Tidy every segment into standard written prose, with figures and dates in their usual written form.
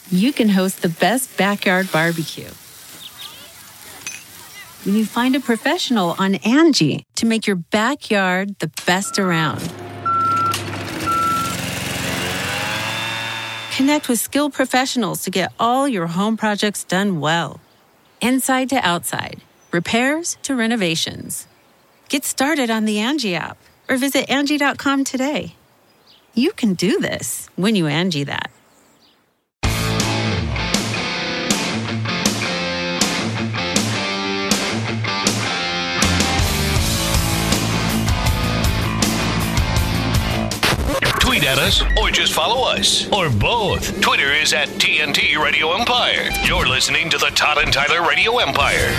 you can host the best backyard barbecue. When you find a professional on Angie to make your backyard the best around. Connect with skilled professionals to get all your home projects done well. Inside to outside, repairs to renovations. Get started on the Angie app or visit Angie.com today. You can do this when you Angie that. Tweet at us or just follow us. Or both. Twitter is at TNT Radio Empire. You're listening to the Todd and Tyler Radio Empire.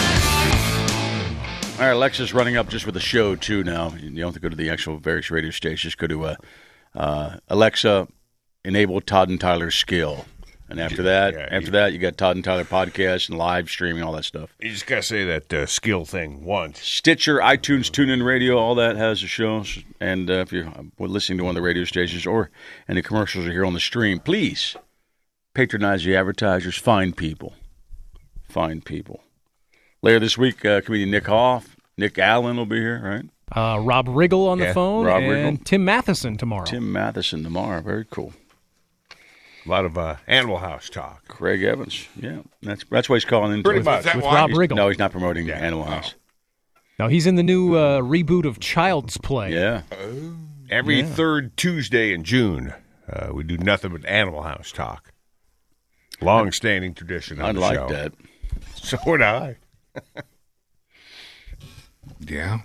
All right, Alexa's running up just with the show, too, now. You don't have to go to the actual various radio stations. Go to Alexa, enable Todd and Tyler's skill. And after that, you got Todd and Tyler podcast and live streaming, all that stuff. You just got to say that skill thing once. Stitcher, iTunes, TuneIn Radio, all that has the shows. And if you're listening to one of the radio stations or any commercials are here on the stream, please patronize the advertisers. Fine people. Fine people. Later this week, comedian Nick Hoff, Nick Allen will be here, right? Rob Riggle on the phone, Rob and Riggle. Tim Matheson tomorrow. Tim Matheson tomorrow. Very cool. A lot of Animal House talk. Craig Evans, yeah. That's why he's calling in. Pretty much. With Rob Riggle. No, he's not promoting Animal House. No, he's in the new reboot of Child's Play. Yeah. Every third Tuesday in June, we do nothing but Animal House talk. Long-standing tradition on the show. I like that. So would I. Yeah.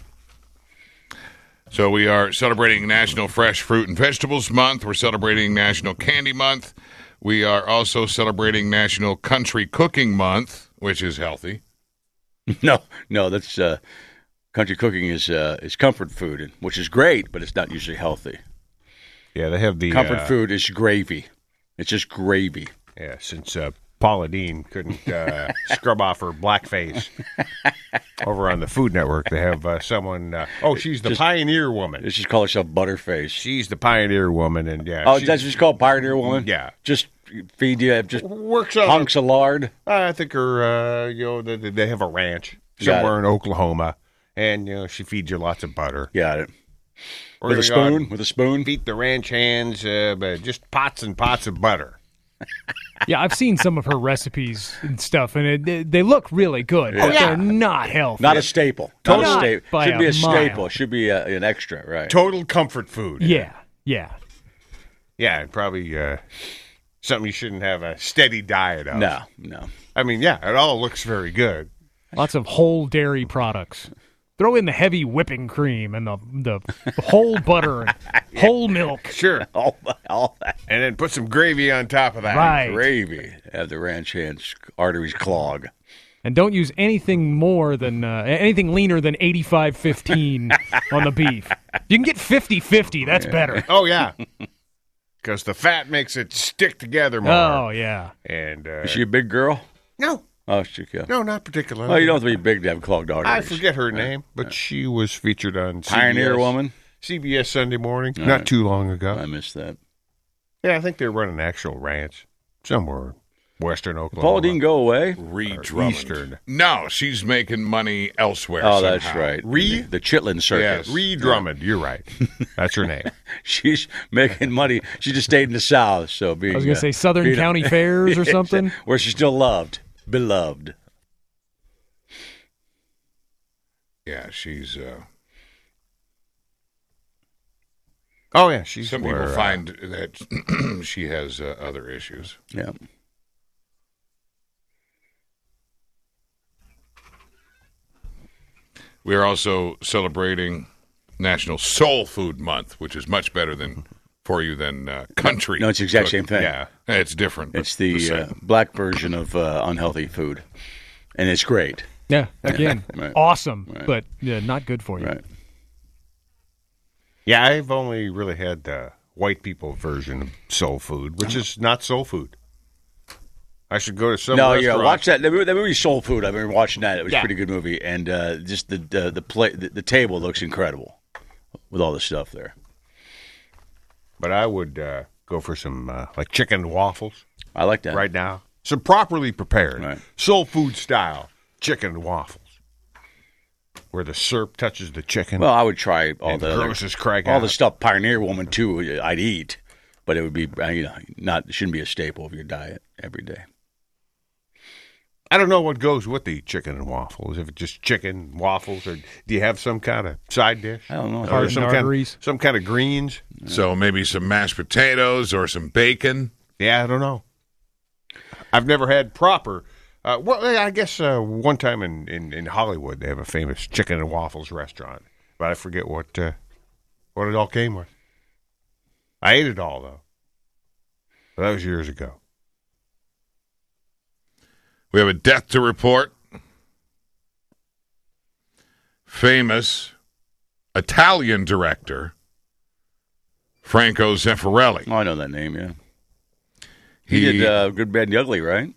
So we are celebrating National Fresh Fruit and Vegetables Month. We're celebrating National Candy Month. We are also celebrating National Country Cooking Month, which is healthy. No, that's country cooking is comfort food, which is great, but it's not usually healthy. Yeah, they have the comfort food is gravy. It's just gravy. Yeah, since Paula Deen couldn't scrub off her blackface over on the Food Network, they have someone. She's the Pioneer Woman. She calls herself Butterface. She's the Pioneer Woman, and yeah. Oh, that's just called Pioneer Woman. Yeah, just feed you just works on hunks of lard. I think her. They have a ranch somewhere in Oklahoma, and she feeds you lots of butter. Got it. With a spoon. With a spoon. Feed the ranch hands, but just pots and pots of butter. Yeah, I've seen some of her recipes and stuff, and they look really good, but they're not healthy. Not a staple. Should be a staple. Should be an extra, right? Total comfort food. Yeah. Yeah, and probably something you shouldn't have a steady diet of. No. I mean, it all looks very good. Lots of whole dairy products. Throw in the heavy whipping cream and the whole butter and whole milk. Sure. All that. And then put some gravy on top of that. Right. Gravy. Have the ranch hands arteries clog. And don't use anything more than anything leaner than 85-15 on the beef. You can get 50-50. That's better. Oh, yeah. Because the fat makes it stick together more. Oh, yeah. And is she a big girl? No. Oh, she No, not particularly. Oh, you don't have to be big to have clogged arteries. I forget her name, but she was featured on Pioneer Woman? CBS Sunday Morning, not too long ago. I missed that. Yeah, I think they were running an actual ranch somewhere western Oklahoma. Paula Deen go away? Ree Drummond. Eastern. No, she's making money elsewhere. Oh, somehow. that's right. Ree? The Chitlin Circus. Yes. Ree Drummond, you're right. That's her name. She's making money. She just stayed in the South, so being. I was going to say Southern County Fairs or something. Where she's still beloved. Yeah, she's. Oh, yeah. She's Some people find that she has other issues. Yeah. We are also celebrating National Soul Food Month, which is much better for you than country. No, it's the exact same thing. Yeah, it's different. It's the black version of unhealthy food, and it's great. Yeah, again, Right. awesome, Right. but not good for you. Right. Yeah, I've only really had the white people version of soul food, which is not soul food. I should go to some restaurant. Watch that. The movie Soul Food. I've been watching that. It was a pretty good movie, and just the table looks incredible with all the stuff there. But I would go for some like chicken waffles. I like that. right now. Some properly prepared, Right. soul food style chicken and waffles, where the syrup touches the chicken. Well, I would try all and the other, grosses crack all out. the stuff Pioneer Woman too. I'd eat, but it would be it shouldn't be a staple of your diet every day. I don't know what goes with the chicken and waffles. If it's just chicken, waffles, or do you have some kind of side dish? I don't know. Or Heart and arteries. some kind of greens? So maybe some mashed potatoes or some bacon. Yeah, I don't know. I've never had proper. Well, I guess one time in Hollywood they have a famous chicken and waffles restaurant, but I forget what it all came with. I ate it all though. But that was years ago. We have a death to report. Famous Italian director Franco Zeffirelli. Oh, I know that name. Yeah, he did Good, Bad, and the Ugly, right?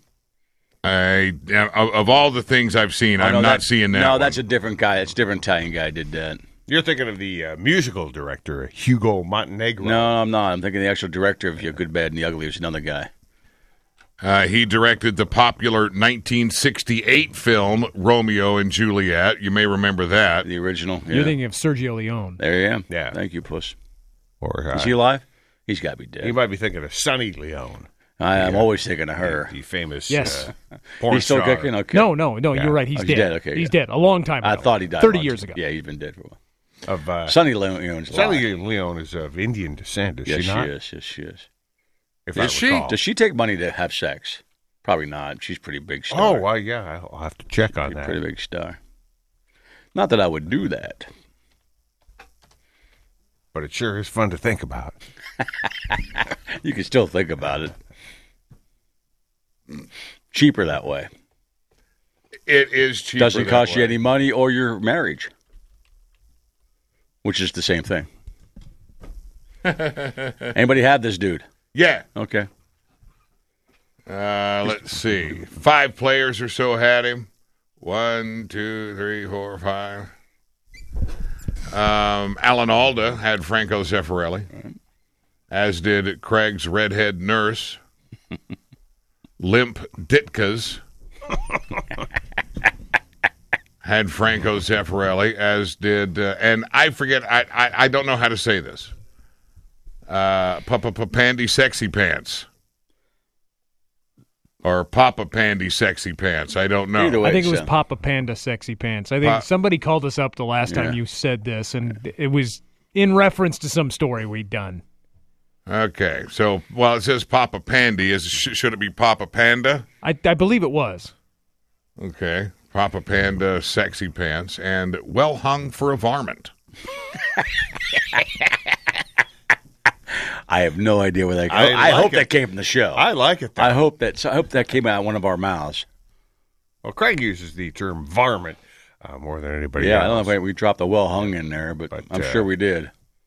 Of all the things I've seen, I'm not seeing that. No, one. that's a different guy. It's a different Italian guy did that. You're thinking of the musical director Hugo Montenegro. No, I'm not. I'm thinking the actual director of Good, Bad, and the Ugly was another guy. He directed the popular 1968 film Romeo and Juliet. You may remember that. The original. Yeah. You're thinking of Sergio Leone. There you am. Yeah. Thank you, Puss. Or Is he alive? He's got to be dead. you might be thinking of Sonny Leone, I'm always thinking of her. the famous Yes. porn He's still star. kicking? Okay. No, Yeah. you're right. He's Oh, dead. he's dead, okay, He's yeah. dead. A long time ago. I thought he died 30 months years ago. Yeah, he's been dead for a while. Of Sonny Leone's alive. Sonny Leone is of Indian descent, is Yes, she not? is. Yes, she is. If Is I she? recall. Does she take money to have sex? Probably not. She's a pretty big star. Oh, well, yeah, I'll have to check on She's a that. pretty big star. Not that I would do that. But it sure is fun to think about. You can still think about it. Cheaper that way. It is cheaper. Doesn't that cost you way. any money or your marriage, which is the same thing. Anybody have this dude? Yeah. Okay. Let's see. 5 players or so had him. 1, 2, 3, 4, 5. Alan Alda had Franco Zeffirelli, as did Craig's redhead nurse, Limp Ditka's, had Franco Zeffirelli, as did, and I forget, I don't know how to say this, Papa Pandy Sexy Pants. Or Papa Pandy Sexy Pants. I don't know. Either way, I think it was so. Papa Panda Sexy Pants. I think somebody called us up the last time Yeah. you said this, and it was in reference to some story we'd done. Okay, so well, it says Papa Pandy. Should it be Papa Panda? I believe it was. Okay, Papa Panda, Sexy Pants, and Well Hung for a Varmint. I have no idea where that came. I I like hope it. that came from the show. I like it. I hope that came out of one of our mouths. Well, Craig uses the term varmint more than anybody Yeah, else. I don't know if we dropped the well hung in there, but I'm sure we did.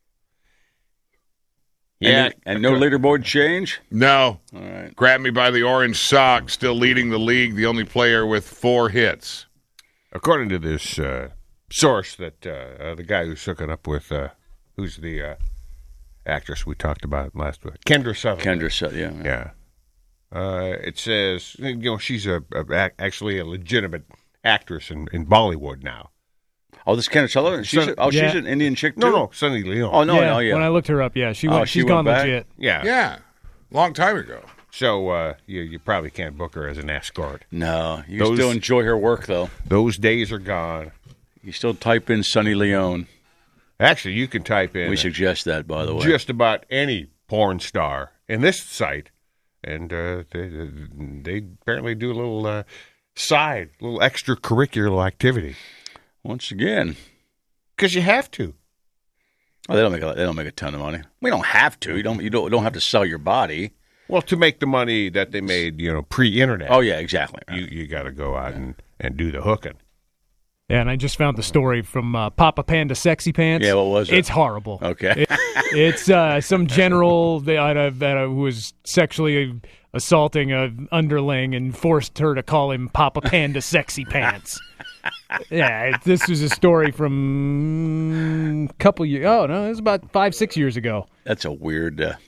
Yeah. And no leaderboard change? No. All right. Grab me by the orange sock, still leading the league, the only player with 4 hits. According to this source that the guy who's hooking up with, who's the actress we talked about last week, Kendra Sutherland. Kendra said, yeah. Yeah. It says, she's actually a legitimate actress in Bollywood now. Oh, this is Kendra Sutherland? She's Yeah. an Indian chick, too? No, Sonny Leone. Oh, no, yeah, no, yeah. when I looked her up, yeah, she went, she she's went gone back? legit. Yeah. Yeah, long time ago. So you probably can't book her as an escort. No, you can still enjoy her work, though. Those days are gone. You still type in Sonny Leone. Actually, you can type in We suggest that, by the way. just about any porn star in this site, and they apparently do a little little extracurricular activity Once again, because you have to. they don't make a ton of money. We don't have to. You don't have to sell your body. Well, to make the money that they made, pre-internet. Oh yeah, exactly. you got to go out and do the hooking. Yeah, and I just found the story from Papa Panda Sexy Pants. Yeah, what was it? It's horrible. Okay. It's some general that who was sexually assaulting an underling and forced her to call him Papa Panda Sexy Pants. Yeah, this was a story from a couple years. Oh no, it was about 5-6 years ago. That's a weird.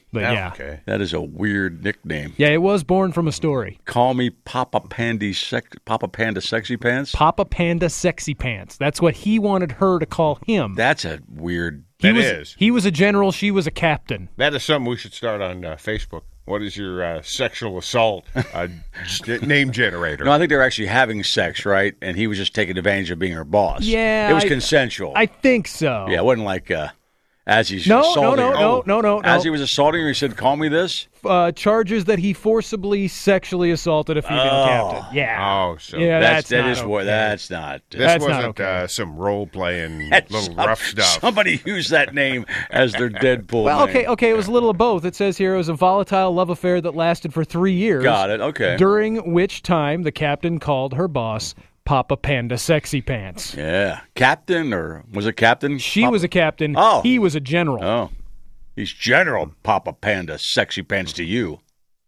But Oh, yeah. okay. That is a weird nickname. Yeah, it was born from a story. Call me Papa Panda Sexy Pants. Papa Panda Sexy Pants. That's what he wanted her to call him. That's a weird. He was a general, she was a captain. That is something we should start on Facebook. What is your sexual assault name generator? No, I think they were actually having sex, right? And he was just taking advantage of being her boss. Yeah, it was consensual. I think so. Yeah, it wasn't like as he's No, assaulting her. no. As he was assaulting her, he said, "Call me this." Charges that he forcibly sexually assaulted a female captain. Yeah. Oh, so yeah, That not is what. okay. That's not. this That's not wasn't okay. some role-playing little rough stuff. Somebody used that name as their Deadpool. Well, name. okay. It was a little of both. It says here it was a volatile love affair that lasted for 3 years. Got it. Okay. During which time the captain called her boss Papa Panda Sexy Pants. Yeah, captain, or was it captain? She was a captain. Oh. He was a general. Oh, he's General Papa Panda Sexy Pants to you.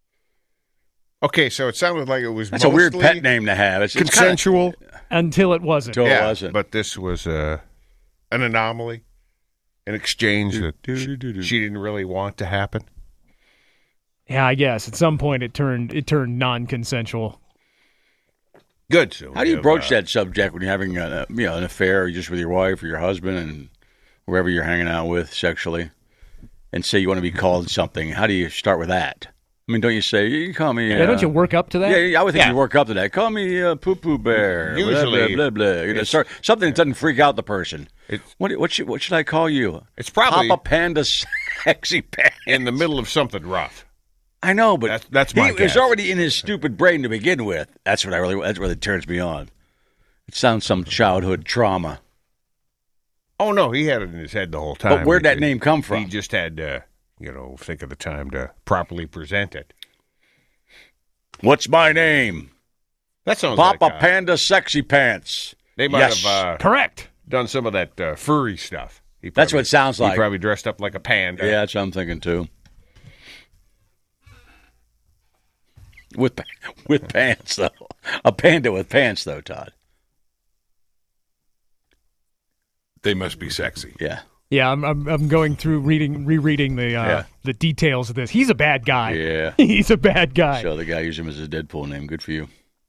Okay, so it sounded like it was That's a weird mostly pet name to have. It's consensual. Until it wasn't. Until Yeah, it wasn't. but this was an anomaly, an exchange that she didn't really want to happen. Yeah, I guess at some point it turned non-consensual. Good. So How do you broach that subject when you're having an affair, or just with your wife or your husband and whoever you're hanging out with sexually, and say you want to be called something? How do you start with that? I mean, don't you say, you call me... Yeah, don't you work up to that? Yeah, I would think you work up to that. Call me Poo-Poo Bear. Usually, blah, blah, blah. You know, something that doesn't freak out the person. It's- What should I call you? It's probably Papa Panda Sexy Pants. in the middle of something rough. I know, but That's my he was guess. already in his stupid brain to begin with. That's what that's what it turns me on. It sounds some childhood trauma. Oh, no, he had it in his head the whole time. But where'd that name come from? He just had to, think of the time to properly present it. What's my name? That sounds Papa like Panda Sexy Pants. they might Yes. have Correct. done some of that furry stuff. That's what it sounds like. He probably dressed up like a panda. Yeah, that's what I'm thinking too. With pants though, a panda with pants though, Todd. They must be sexy. Yeah, Yeah, I'm going through rereading the details of this. He's a bad guy. yeah. He's a bad guy. So the guy used him as his Deadpool name. Good for you.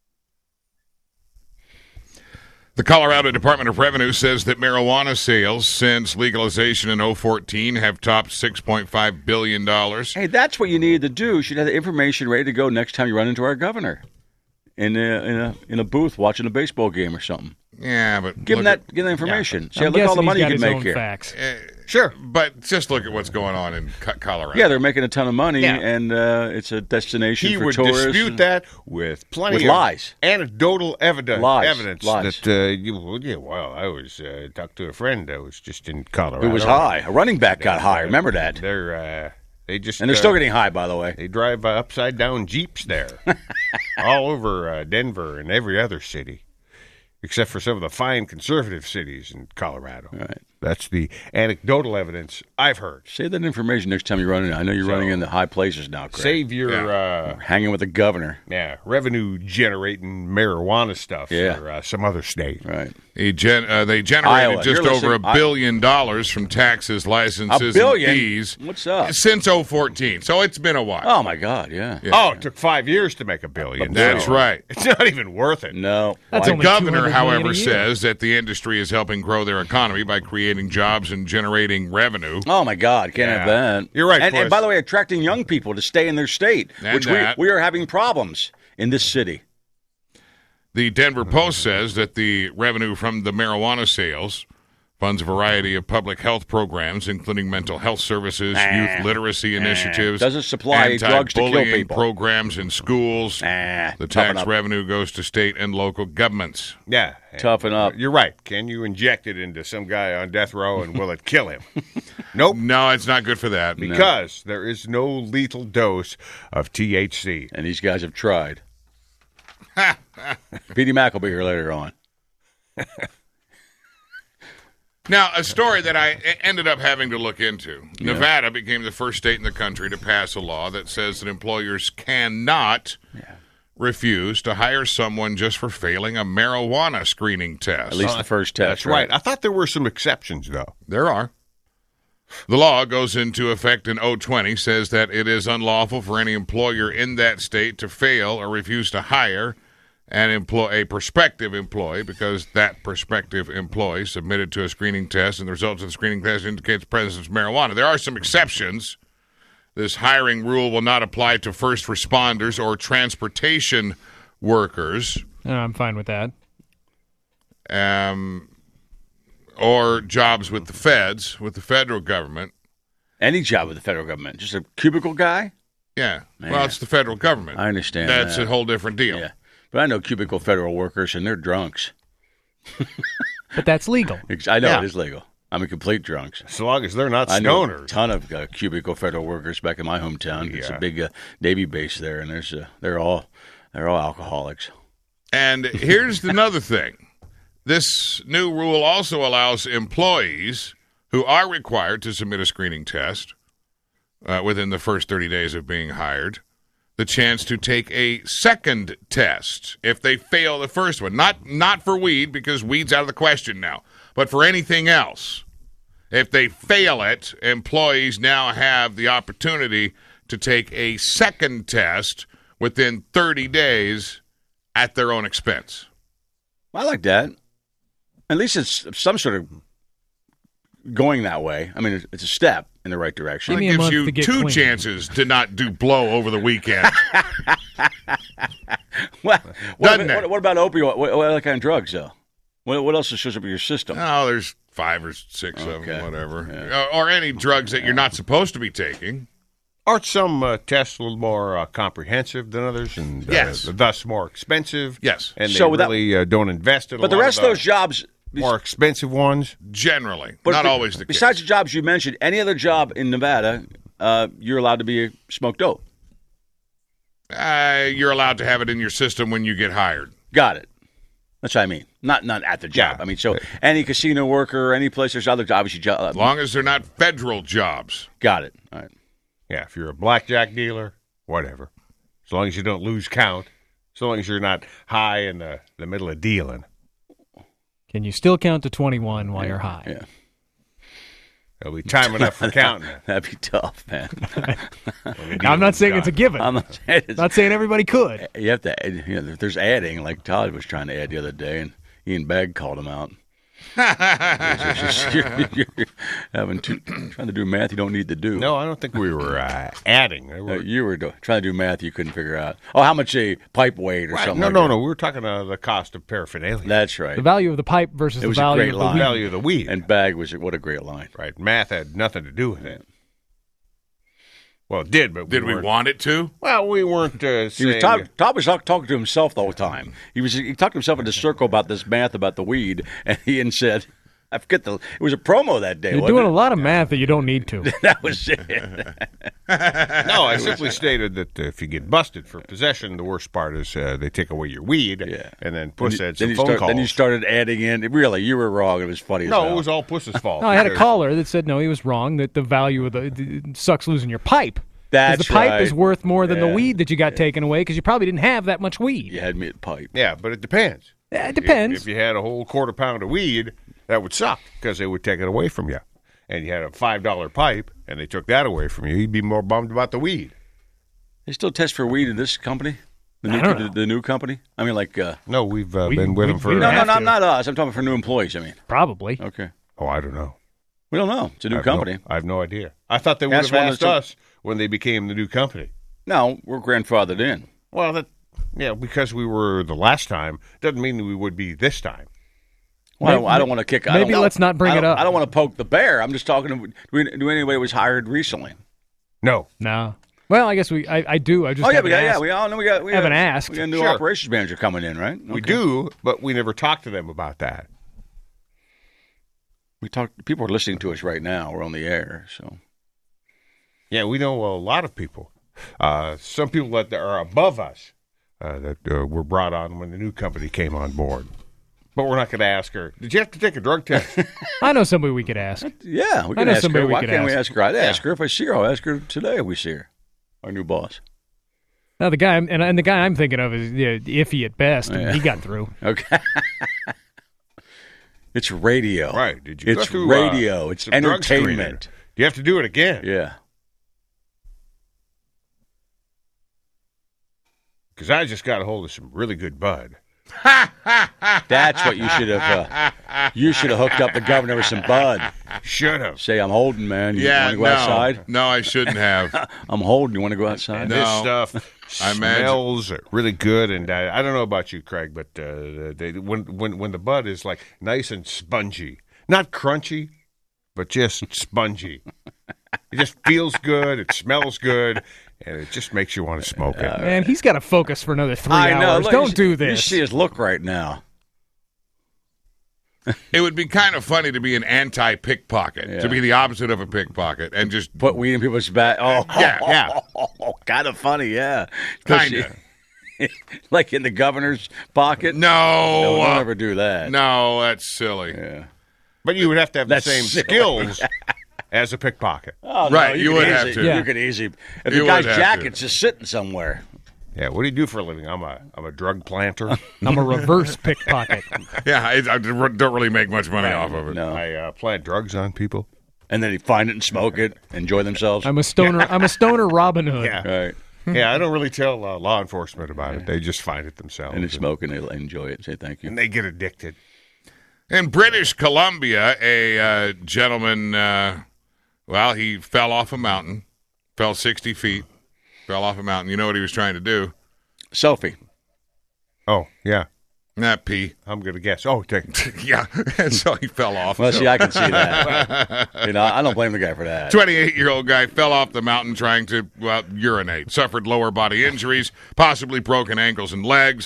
The Colorado Department of Revenue says that marijuana sales since legalization in 2014 have topped $6.5 billion. Hey, that's what you need to do. You should have the information ready to go next time you run into our governor in a booth watching a baseball game or something. Yeah, but Give him look that information. Say, I'm look at all the guessing money you he's can got make his own here. facts. Sure, but just look at what's going on in Colorado. Yeah, they're making a ton of money, Yeah. and it's a destination He for would tourists. dispute that with plenty With of lies. anecdotal evidence. Lies. That I was talked to a friend that was just in Colorado. It was high. A running back got high. Remember that? They just And they're still getting high, by the way. They drive upside down Jeeps there, all over Denver and every other city, except for some of the fine conservative cities in Colorado. Right. That's the anecdotal evidence I've heard. Save that information next time you run in. I know you're running in the high places now, Craig. Save your Hanging with the governor. revenue generating marijuana stuff Yeah. for some other state. Right. They generated Iowa. just You're over listening. $1 billion from taxes, licenses, $1 billion? and fees. What's up? Since 2014, so it's been a while. Oh, my God, yeah. Oh, it took 5 years to make $1 billion. That's So right. It's not even worth it. No. That's Why- only The governor, 200 million however, a year. says that the industry is helping grow their economy by creating jobs and generating revenue. Oh, my God, can't have that. You're right, And Chris. by the way, attracting young people to stay in their state, And which that. we are having problems in this city. The Denver Post says that the revenue from the marijuana sales funds a variety of public health programs, including mental health services, youth literacy initiatives, Doesn't supply drugs to kill anti-bullying people. programs in schools. The Toughen tax up. revenue goes to state and local governments. Yeah. Toughen up. You're right. Can you inject it into some guy on death row and will it kill him? Nope. No, it's not good for that. Because there is no lethal dose of THC. And these guys have tried. Petey Mac will be here later on. Now, a story that I ended up having to look into. Nevada became the first state in the country to pass a law that says that employers cannot refuse to hire someone just for failing a marijuana screening test. At least the first test. That's right. I thought there were some exceptions, though. There are. The law goes into effect in 2020, says that it is unlawful for any employer in that state to fail or refuse to hire a prospective employee because that prospective employee submitted to a screening test and the results of the screening test indicates the presence of marijuana. There are some exceptions. This hiring rule will not apply to first responders or transportation workers. I'm fine with that. Or jobs with the feds, with the federal government. Any job with the federal government. Just a cubicle guy? Yeah. Man. Well, it's the federal government. I understand That's that. a whole different deal. Yeah. But I know cubicle federal workers, and they're drunks. But that's legal. I know Yeah. it is legal. I'm a complete drunks. So long as they're not I know a stoners. ton of cubicle federal workers back in my hometown. It's a Yeah. big Navy base there, and they're all alcoholics. And here's another thing. This new rule also allows employees who are required to submit a screening test within the first 30 days of being hired the chance to take a second test if they fail the first one. Not for weed, because weed's out of the question now, but for anything else. If they fail it, employees now have the opportunity to take a second test within 30 days at their own expense. I like that. At least it's some sort of going that way. I mean, it's a step in the right direction. Give me It a gives month you to get two clean. chances to not do blow over the weekend. what Doesn't it? what about opioid? What other kind of drugs, though? What else shows up in your system? Oh, there's 5 or 6 of Okay. them, whatever. Yeah. Or any drugs that you're not supposed to be taking. Aren't some tests a little more comprehensive than others, and Yes. thus more expensive? Yes. and they So without- really don't invest in. But the rest of those jobs, more expensive ones. Generally. but Not always the besides case. the jobs you mentioned, any other job in Nevada, you're allowed to be smoked dope. You're allowed to have it in your system when you get hired. Got it. That's what I mean. Not at the job. Yeah. I mean, so any casino worker, any place, there's other obviously jobs. As long as they're not federal jobs. Got it. All right. Yeah, if you're a blackjack dealer, whatever. As long as you don't lose count. As long as you're not high in the middle of dealing. Can you still count to 21 while you're high? Yeah. There'll be time enough for counting. That'd be tough, man. I'm not saying it's a given. I'm not saying it's, Not saying everybody could. you have to. You know, there's adding, like Todd was trying to add the other day, and Ian Bagg called him out. You're trying to do math you don't need to do. No, I don't think we were adding. You were trying to do math you couldn't figure out. Oh, how much a pipe weighed or something. No, like no, that. no. We were talking the cost of paraphernalia. That's right. The value of the pipe versus It the was a value great of the line. weed. value of the weed. And Bagg was what a great line. Right. Math had nothing to do with it. Well, it did, but Did we weren't- want it to? Well, we weren't saying. He was Todd was talking to himself the whole time. He talked to himself in a circle about this math about the weed, and Ian said, "I forget it was a promo that day." You're wasn't doing it? a lot of math that you don't need to. That was it. No, I simply stated that if you get busted for possession, the worst part is they take away your weed, Yeah. and then Puss had Then some phone calls. Then you started adding in. Really, you were wrong. It was funny. as No, hell. it was all Puss's fault. No, I had a because- caller that said no, he was wrong. That the value of the sucks losing your pipe. 'Cause That's the pipe right. is worth more than the Yeah. weed that you got taken away because you probably didn't have that much weed. You had me at pipe. Yeah, but it depends. It depends. If you had a whole quarter pound of weed, that would suck because they would take it away from you. And you had a $5 pipe, and they took that away from you. You'd be more bummed about the weed. They still test for weed in this company, I don't know. the new company. I mean, like No, we've been with them for. we don't have to. not us. I'm talking for new employees. I mean, Probably. okay, Oh, I don't know. we don't know. It's a new company. I have no idea. I thought they would That's have one of asked the- us when they became the new company. No, we're grandfathered in. Well, because we were the last time doesn't mean that we would be this time. Well, I don't want to kick. I maybe don't- let's not bring I it don't- up. I don't want to poke the bear. I'm just talking to anybody who was hired recently. No. No. Well, I guess I do. I just Oh yeah, haven't we asked. all know we Haven't asked. We got a new Sure. operations manager coming in, right? We Okay. do, but we never talked to them about that. We talked. People are listening to us right now. We're on the air, so Yeah, we know a lot of people. Some people that are above us that were brought on when the new company came on board. But we're not going to ask her, did you have to take a drug test? I know somebody we could ask. yeah, we I can know ask somebody her. we Why could can't we ask. ask her? I'd ask her if I see her. I'll ask her today if we see her. Our new boss. Now the guy and the guy I'm thinking of is iffy at best, and Yeah. he got through. Okay. It's radio. Right. Did you go It's through, radio. It's some drug entertainment. you have to do it again? Yeah. Because I just got a hold of some really good bud. That's what you should have. You should have hooked up the governor with some bud. Should have. Say, I'm holding, man. You Yeah, want to go outside? No, I shouldn't have. I'm holding. You want to go outside? And No. this stuff I imagine- smells really good. And I don't know about you, Craig, but when the bud is like nice and spongy, not crunchy, but just spongy. It just feels good. It smells good. And it just makes you want to smoke it. Man, he's got to focus for another 3 I know. hours. Look, Don't do You this. see his look right now. It would be kind of funny to be an anti-pickpocket, Yeah. to be the opposite of a pickpocket, and just Put weed in people's back. Oh, Yeah. kind of funny, yeah. Kinda. Like in the governor's pocket. no, Don't ever do that. no, that's silly. Yeah. But you would have to have the That's same silly. skills as a pickpocket. Oh, Right, you could would easy- have to. Yeah. You could easy. If You the guy's would have jacket's to. just sitting somewhere. Yeah, what do you do for a living? I'm a drug planter. I'm a reverse pickpocket. Yeah, I don't really make much money off of it. No. I plant drugs on people. And then he'd find it and smoke it, enjoy themselves. I'm a stoner. I'm a stoner Robin Hood. Yeah. Right. Yeah, I don't really tell law enforcement about it. They just find it themselves. And they smoke and they enjoy it and say thank you. And they get addicted. In British Columbia, a gentleman, he fell off a mountain, fell 60 feet, fell off a mountain. You know what he was trying to do? Selfie. Oh, yeah. Not pee. I'm going to guess. Oh, Yeah, and so he fell off. Well, see, I can see that. I don't blame the guy for that. 28-year-old guy fell off the mountain trying to, urinate. Suffered lower body injuries, possibly broken ankles and legs.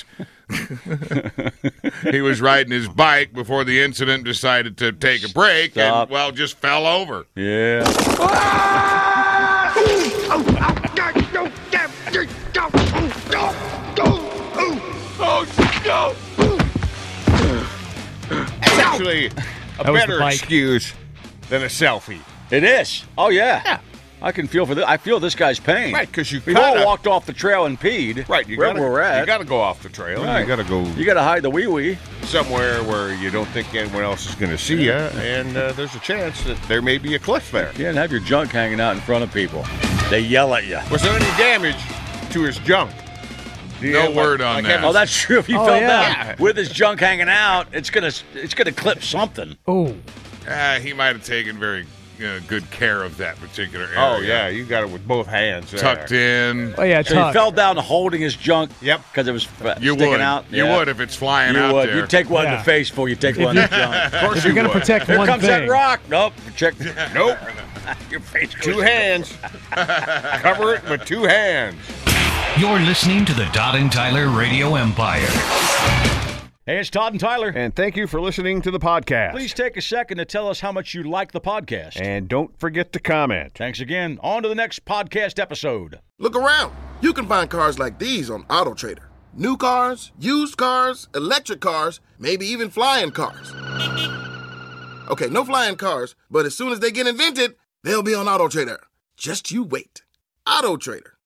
He was riding his bike before the incident, decided to take a break, Stop. and, just fell over. Yeah. It's actually a That was the better bike. excuse than a selfie. It is. Oh, yeah. I can feel for this. I feel this guy's pain. Right, 'cause you We've all kinda- walked off the trail and peed. Right, you wherever gotta, we're at. You got to go off the trail. Right. You got to go You got to hide the wee-wee. somewhere where you don't think anyone else is going to see you, and there's a chance that there may be a cliff there. Yeah, and have your junk hanging out in front of people. They yell at you. Was there any damage to his junk? Do you No have, word on that. Oh, that's true. If he Oh, fell yeah. down with his junk hanging out, it's gonna clip something. Oh, He might have taken very good care of that particular area. Oh, yeah, you got it with both hands. there. Tucked in. oh yeah, So tuck. he fell down holding his junk. Yep. Because it was You sticking would. out. You Yeah. would if it's flying You out would. there. You take one in Yeah. the face before you take one in the junk. Of course If you're you gonna would. protect Here one comes thing, that rock. Nope. Check. Nope. Your face goes 2 hands. Cover it with 2 hands. You're listening to the Todd and Tyler Radio Empire. Hey, it's Todd and Tyler. And thank you for listening to the podcast. Please take a second to tell us how much you like the podcast. And don't forget to comment. Thanks again. On to the next podcast episode. Look around. You can find cars like these on AutoTrader. New cars, used cars, electric cars, maybe even flying cars. Okay, no flying cars, but as soon as they get invented, they'll be on AutoTrader. Just you wait. AutoTrader.